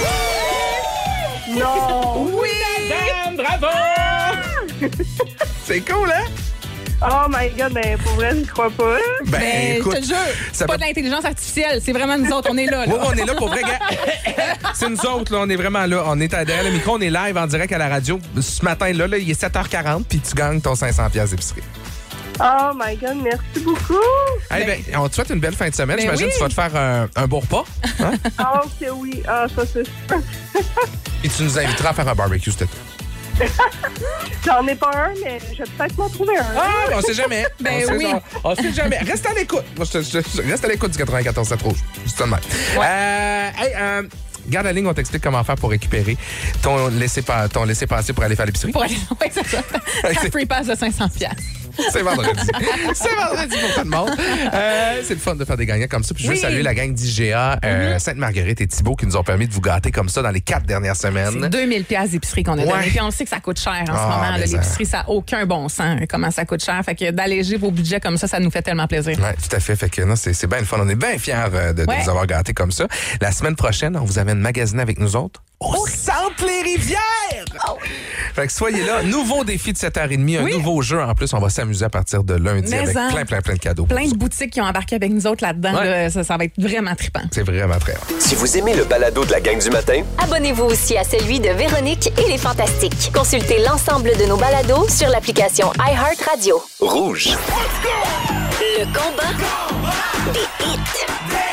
Non! Oui! Madame, bravo! C'est cool, hein? Oh my God, ben pour vrai, je crois pas. Ben, Ben, écoute, je te jure, c'est ça pas peut- de l'intelligence artificielle, c'est vraiment nous autres, on est là. là. Oui, on est là pour vrai, gars. C'est nous autres, là, on est vraiment là. On est derrière le micro, on est live en direct à la radio. Ce matin-là, là, il est sept heures quarante, puis tu gagnes ton cinq cents piastres d'épicerie. Oh my God, merci beaucoup. Eh ben, on te souhaite une belle fin de semaine. Ben J'imagine oui. que tu vas te faire un, un beau repas. Hein? Ah, ok, oui. Ah, ça, c'est sûr. Puis tu nous inviteras à faire un barbecue cet été. J'en ai pas un, mais je vais peut-être m'en trouver un. Ah, on sait jamais. Ben on sait, oui. On, on sait jamais. Reste à l'écoute. Moi, je te- je te- reste à l'écoute du quatre-vingt-quatorze sept rouge. Juste ça de même. Euh, hey, euh, garde la ligne, on t'explique comment faire pour récupérer ton laissez-pa- ton laissez-passer pour aller faire l'épicerie. Pour aller, oui, c'est ça. Un free pass de cinq cents piastres. C'est vendredi. C'est vendredi pour tout le monde. Euh, c'est le fun de faire des gagnants comme ça. Puis je veux Oui. saluer la gang d'I G A, euh, Sainte-Marguerite et Thibault qui nous ont permis de vous gâter comme ça dans les quatre dernières semaines. C'est deux mille piastres d'épicerie qu'on a Ouais. donné. Puis on sait que ça coûte cher en Ah, ce moment. là. mais ça- L'épicerie, ça n'a aucun bon sens. Comment ça coûte cher. Fait que d'alléger vos budgets comme ça, ça nous fait tellement plaisir. Oui, tout à fait. Fait que non, c'est, c'est bien le fun. On est bien fiers euh, de, de Ouais. vous avoir gâtés comme ça. La semaine prochaine, on vous amène magasiner avec nous autres au Centre Les Rivières! Fait que soyez là. Nouveau défi de sept heures trente, un Oui. nouveau jeu. En plus, on va s'amuser à partir de lundi Mais avec en- plein, plein, plein de cadeaux. Plein de boutiques qui ont embarqué avec nous autres là-dedans. Ouais. là. ça, ça va être vraiment trippant. C'est vraiment très hot. Si vous aimez le balado de la gang du matin, Abonnez-vous aussi à celui de Véronique et les Fantastiques. Consultez l'ensemble de nos balados sur l'application iHeartRadio. rouge. Le combat des hits.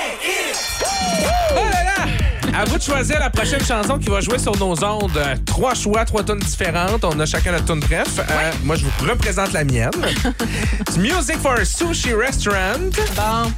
Oh là là! À vous de choisir la prochaine chanson qui va jouer sur nos ondes. Euh, Trois choix, trois tonnes différentes. On a chacun notre tune bref. Euh, moi, je vous représente la mienne. C'est Music for a Sushi Restaurant. Bon.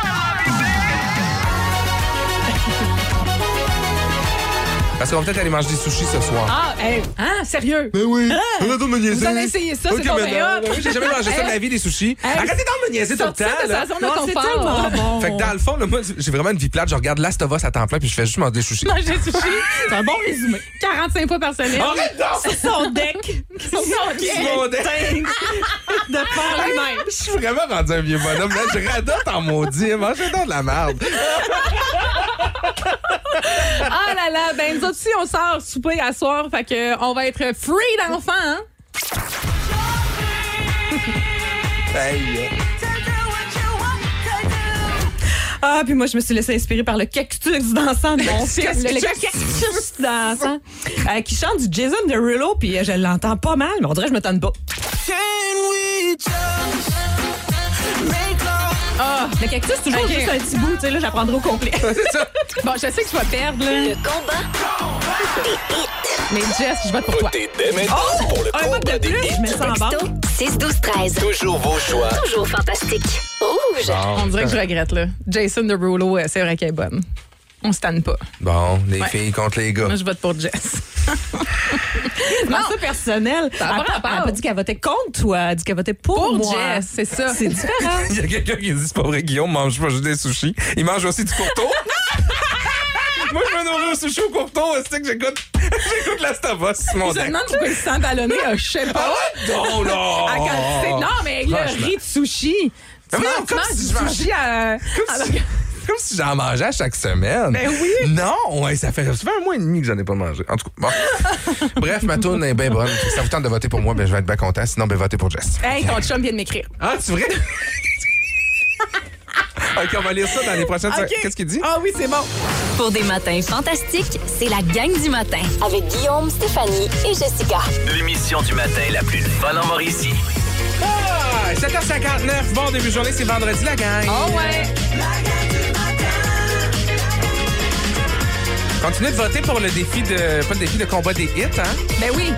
Parce qu'on va peut-être aller manger des sushis ce soir. Ah, hey, hein, sérieux? Ben oui. Ah, On a donc me niaiser. vous allez essayer ça, Ok, c'est pas mais bien non, hot. oui, j'ai jamais mangé ça de la vie, des sushis. Hey, Arrêtez donc de me niaiser tout le sortez temps. de là. sa zone de Non, confort. c'est tellement bon. Fait que dans le fond, là, moi, j'ai vraiment une vie plate. Je regarde Last of Us à temps plein puis je fais juste manger des sushis. Manger des sushis. C'est un bon résumé. quarante-cinq fois par semaine. Arrête donc! Sur son deck. Sur son deck. Sur mon deck. De faire lui-même. Je suis vraiment rendu un vieux bonhomme. Là, je radote en maudit. Mangez donc de la merde. Ah là là, ben nous autres aussi, on sort souper à soir, fait que on va être free d'enfants, hein? Hey. Ah, puis moi, je me suis laissée inspirer par le cactus dansant de mon fils. Qu'est-ce que Le c'est? cactus dansant. Euh, qui chante du Jason Derulo, puis euh, je l'entends pas mal, mais on dirait que je me tente pas. Ah, le cactus, c'est toujours Ok. juste un petit bout, tu sais, là, j'apprendrai au complet. C'est ça. Bon, je sais que tu vas perdre, là. Le combat des hits. Mais Jess, je vote pour toi. Votez dès maintenant pour le Un vote combat de des plus, hits. je me sens Texto bon. six douze treize. Toujours vos choix. Toujours fantastique. Rouge. On dirait que je regrette, là. Jason Derulo, euh, c'est vrai qu'elle est bonne. On se tanne pas. Bon, les Ouais. filles contre les gars. Moi, je vote pour Jess. Non, ça personnel. Ça a pas Elle- rapport. Elle a pas dit qu'elle votait contre toi, elle a dit qu'elle votait pour, Pour moi. Jess, c'est ça. C'est différent. Il y a quelqu'un qui dit c'est pas vrai, Guillaume mange pas juste des sushis. Il mange aussi du courteau. Moi, je me nourris au sushi au courteau. C'est que j'écoute, j'écoute Last of Us sur mon Je me deck. demande pourquoi il se sent ballonné. euh, Je sais pas. Non, là! À quantité. Non, mais le Franchement. riz de sushi. Mais Tu non, manges- tu comme manges si du je mangeais- sushi à... Comme si, comme si j'en mangeais à chaque semaine. Ben oui. Non, ouais, ça fait, ça fait un mois et demi que j'en ai pas mangé. En tout cas, bon. Bref, ma tourne est bien bonne. Si ça vous tente de voter pour moi, ben, je vais être bien content. Sinon, ben, votez pour Jess. Hey, ton chum vient de m'écrire. Ah, c'est vrai? OK, on va lire ça dans les prochaines... OK. Qu'est-ce qu'il dit? Ah oui, c'est bon. Pour des matins fantastiques, c'est la gang du matin. Avec Guillaume, Stéphanie et Jessica. L'émission du matin la plus fun en Mauricie. Ah! sept heures cinquante-neuf, bon début de journée, c'est vendredi, la gang. Oh ouais. Continuez de voter pour le défi de... Pas le défi de combat des hits, hein? Ben oui.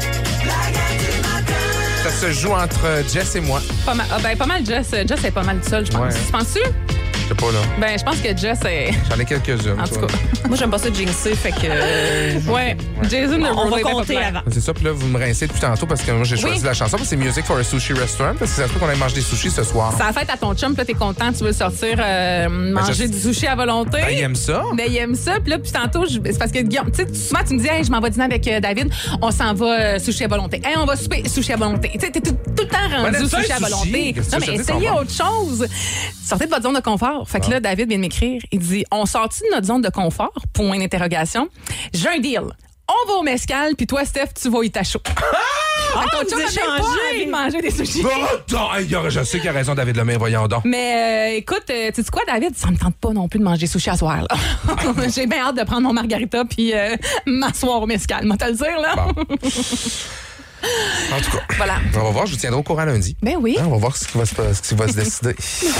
Ça se joue entre Jess et moi. Pas mal, ah ben, pas mal Jess. Jess est pas mal seule, je pense. Ouais. Tu penses-tu? sais pas, là. Ben, je pense que Jess est... J'en ai quelques-unes. En tout toi. cas. Moi, j'aime pas ça jinxer, fait que. euh, Ouais, Jason Derulo On va était compter populaire. avant. C'est ça, puis là, vous me rincez depuis tantôt parce que moi, j'ai choisi Oui. la chanson. C'est Music for a Sushi Restaurant parce que ça se peut qu'on aille manger des sushis ce soir. Ça a fait à ton chum, puis là, t'es content, tu veux sortir euh, manger je- du sushi à volonté. Ben, il aime ça. Ben, il aime ça. Puis là, puis tantôt, je- c'est parce que Guillaume, tu sais, souvent, tu me dis, hey, je m'en vais dîner avec euh, David, on s'en va euh, sushi à volonté. Hey, on va souper sushi à volonté. Tu sais, t'es tout, tout le temps rendu Ouais, sushi c'est un à sushi. volonté. Qu'est-ce que Non, tu mais veux que je te dise, essayez on va? autre chose. Sortez de votre zone de confort. Fait que là, David vient de m'écrire. Il dit, on sort-tu de notre zone de confort? Point d'interrogation. J'ai un deal. On va au mescal, puis toi, Steph, tu vas au Itacho. Ah, ton chum vous a même pas échangez. envie de manger des sushis. Oh, non, hey, je sais qu'il a raison, David Lemay, voyons donc. Mais euh, écoute, euh, tu sais quoi, David? Ça me tente pas non plus de manger sushi à soir. Là. J'ai bien hâte de prendre mon margarita puis euh, m'asseoir au mescal. Moi, te le dire, là. Bon. En tout cas, Voilà. on va voir, je vous tiendrai au courant lundi. Ben oui. Hein, on va voir ce qui va se, ce qui va se décider.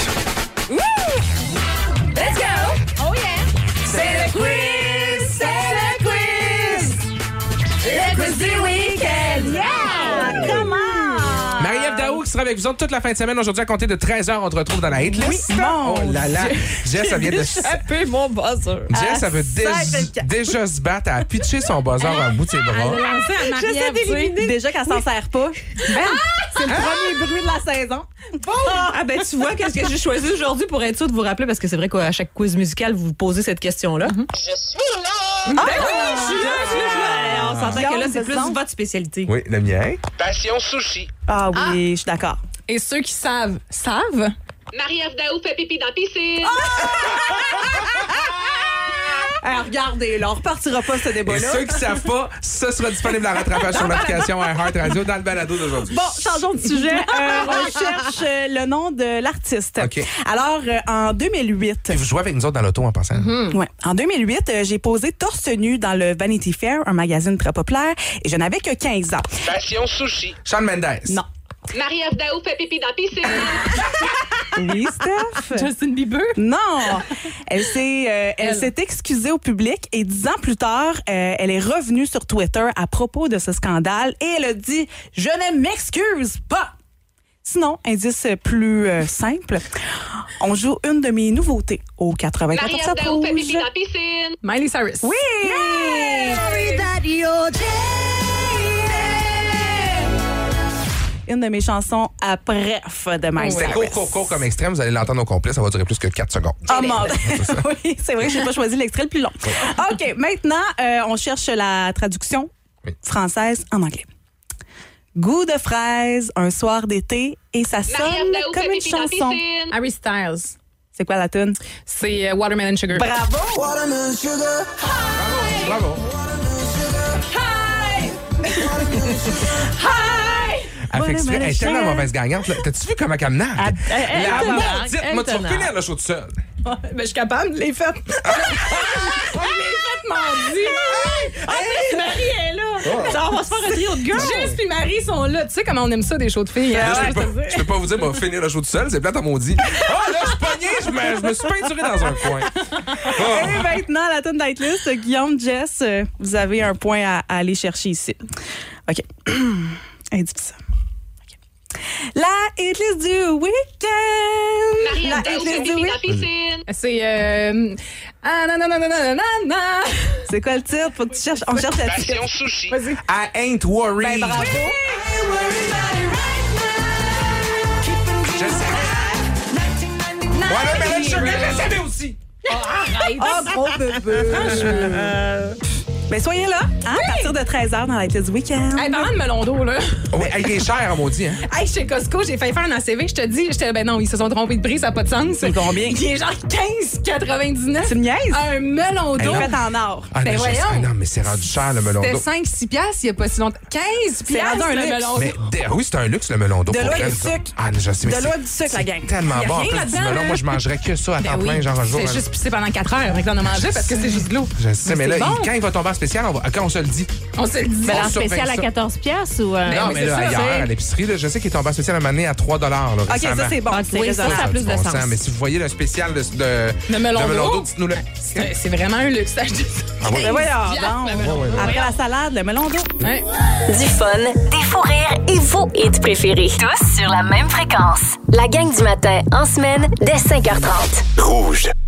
Let's go! Oh yeah! C'est le quiz! C'est le quiz! Le quiz du week-end! Yeah! Come on! Marie-Ève Daou qui sera avec vous autres toute la fin de semaine. Aujourd'hui, à compter de treize heures, on te retrouve dans la hit list. Oui, mon oh là là. Dieu. Jess, ça vient de... Échappé mon buzzer. Jess, elle veut dé- cinq, déjà se battre. Elle a pitché son buzzer en bout de ses bras. Lancé à J'essaie Marie-Ève, tu sais. d'éliminer. Déjà qu'elle s'en sert pas. Ben, c'est le premier bruit de la saison. Ah ben tu vois qu'est-ce que j'ai choisi aujourd'hui pour être sûr de vous rappeler parce que c'est vrai qu'à chaque quiz musical vous vous posez cette question-là. Mm-hmm. Je suis là. Ben oui, je suis là, je suis là, je suis là. On s'entend que là c'est plus votre spécialité. Oui, le mien. Passion sushi. Ah oui, je suis d'accord. Et ceux qui savent, savent. Marie-Ève Daou fait pipi dans la piscine. Hey, regardez, là, on repartira pas ce Et débat-là. ceux qui savent pas, ça sera disponible en rattrapage sur l'application iHeart Radio dans le balado d'aujourd'hui. Bon, changeons de sujet. Euh, on cherche euh, le nom de l'artiste. OK. Alors, euh, en deux mille huit... Vous jouez avec nous autres dans l'auto en passant. Ouais. En deux mille huit, euh, j'ai posé torse nu dans le Vanity Fair, un magazine très populaire, et je n'avais que quinze ans. Passion sushi. Shawn Mendes. Non. Marie-Ève Daou fait pipi dans la piscine. Oui, Steph? Justin Bieber? Non. Elle s'est euh, elle Elle. s'est excusée au public et dix ans plus tard, euh, elle est revenue sur Twitter à propos de ce scandale et elle a dit « Je ne m'excuse pas ». Sinon, indice plus euh, simple, on joue une de mes nouveautés au quatre-vingt-quatorze Marie-Ève sept Daou fait rouge. pipi dans la piscine. Miley Cyrus. Oui! Une de mes chansons à bref de Miley C'était Cyrus. court, court, court comme extrême. Vous allez l'entendre au complet. Ça va durer plus que quatre secondes. Oh mon oui, c'est vrai que j'ai pas choisi l'extrait le plus long. OK, maintenant, euh, on cherche la traduction française en anglais. Goût de fraise, un soir d'été, et ça sonne Marie-Ève Daou comme fait une pipi dans la chanson. piscine. Harry Styles. C'est quoi la tune? C'est euh, Watermelon Sugar. Bravo! Bravo. Elle fait exprès. Elle est tellement mauvaise gagnante. là. T'as-tu vu comment elle me nargue? Elle- elle- elle La te nargue, maudite. elle Moi, te tu vas nargue. finir le show tout seul. Ouais, ben, je suis capable, je l'ai fait. Je l'ai fait, mardi. Ah, mais Marie est là. Oh. Ça, on va se faire un trio de girls. Jess et Marie sont là. Tu sais comment on aime ça, des shows de filles. Là, hein? je, Ouais, peux pas, je te dis. je peux pas vous dire, on va finir le show tout seul. C'est plate à maudit. Ah, là, je suis pogné. Je me, je me suis peinturé dans un coin. Oh. Et maintenant, la tune d'Hitlist, Guillaume, Jess, euh, vous avez un point à, à aller chercher ici. OK. Indifférent. La hitlist du week-end! Marie-Ève Daou fait pipi dans la piscine. C'est. Euh... Ah, non, non, non, non, non, non, non. C'est quoi le titre? Faut que tu cherches. On cherche le titre. Passion sushi. Vas-y. I ain't worried. Ben, bravo. Je le savais. Watermelon Sugar, je le savais aussi. Arrête. Oh, gros bébé! Ben, soyez là, hein, à partir de treize heures dans la hitlist du week-end. Hey, parlant de melon d'eau, là. Oh, oui, il est cher, maudit. Hein? Hey, chez Costco, j'ai failli faire un A C V. Je te dis, j'étais, ben non, ils se sont trompés de prix, ça n'a pas de sens. C'est combien? Il est genre quinze quatre-vingt-dix-neuf. Tu me niaises? Un melon d'eau. non. Fait en or. Ah, Ben non, je sais- voyons. ah, non, mais c'est rendu cher, le melon C'était d'eau. cinq six piastres il n'y a pas si longtemps. quinze piastres rendu un le luxe. melon Mais d'eau. de- oui, c'est un luxe, le melon d'eau. De pour l'eau et vrai, du ça. sucre. Ah, je sais, mais De c'est- l'eau et du sucre, la gang. tellement Y a bon. En rien plus, là-dedans, du melon, là. moi, je mangerais que ça à Ben temps oui, plein, genre un jour. c'est hein. juste pissé pendant quatre heures. Fait que t'en as mangé parce que c'est juste de l'eau. Je sais, mais, c'est là, bon. il- quand il va tomber à ce spécial, on va, quand on se le dit. On se le dit. Ben, On en surveille spécial à ça. quatorze piastres ou... euh, Non, mais, c'est là, ça, ailleurs, c'est- à l'épicerie, là, je sais qu'il est tombé en spécial à un moment donné à trois dollars. OK, ça, c'est bon. Ah, c'est oui, ça, raisonnable. ça a plus de Bon sens. sang, mais si vous voyez le spécial de, de, Le melon d'eau. dites-nous-le. C'est c'est vraiment un luxe d'acheter ça. Ah oui. Ben voyons Piastres, donc. le melon Ouais, ouais, d'eau. Après la salade, le melon d'eau. Ouais. Du fun, des fous rires et vos hits préférés. Tous sur la même fréquence. La gang du matin, en semaine, dès cinq heures trente. Rouge.